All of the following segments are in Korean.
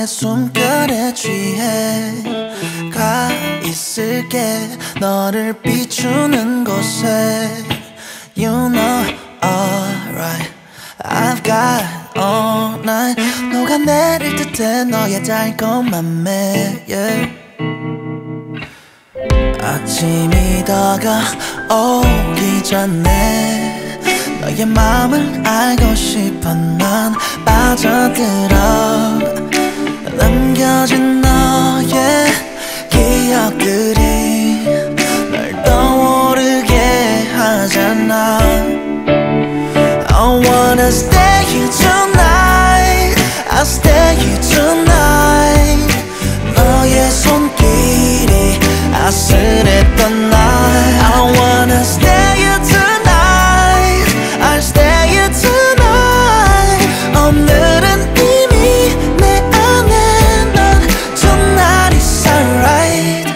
숨결에 취해 가 있을게 너를 비추는 곳에 You know alright I've got all night 녹아내릴 듯해 너의 달콤한 매 yeah. 아침이 다가오기 전에 너의 마음을 알고 싶어 난 빠져들어 남겨진 너의 기억들이 널 떠오르게 하잖아 I wanna stay here tonight I'll stay here tonight 너의 손길이 아슬했던 날 I wanna stay here tonight I'll stay here tonight 오늘은 이미 내 안에 넌 tonight is alright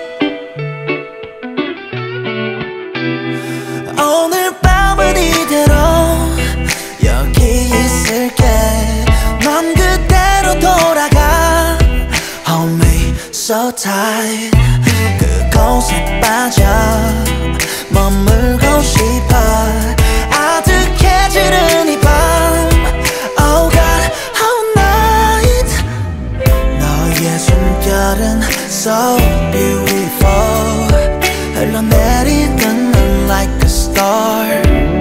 오늘 밤은 이대로 여기 있을게 넌 그대로 돌아가 Hold me so tight 그곳에 빠져 머물고 싶어 아득해지는 이 밤 Oh God, all night 너의 숨결은 so beautiful 흘러내리는 넌 like a star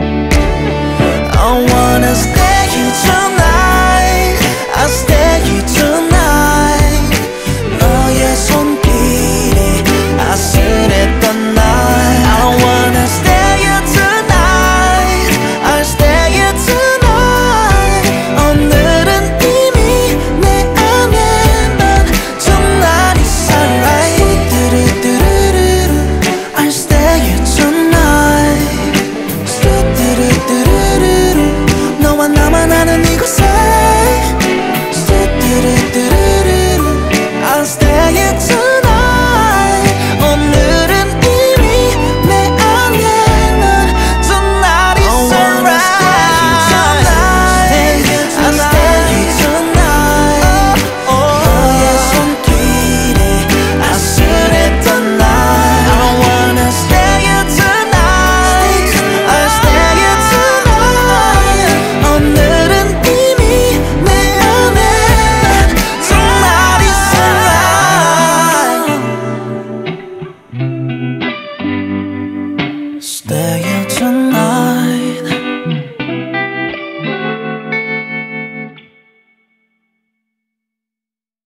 I wanna stay here tonight I'll stay here tonight 너의 손길이 아슬했던 날 I wanna stay here tonight I'll stay here tonight 오늘은 이미 내 안에 넌 tonight is alright 뚜루뚜루루루 I'll stay here tonight 뚜루뚜루루루 너와 나만 아는 이곳에 뚜루뚜루루루 I'll stay here tonight Stay here tonight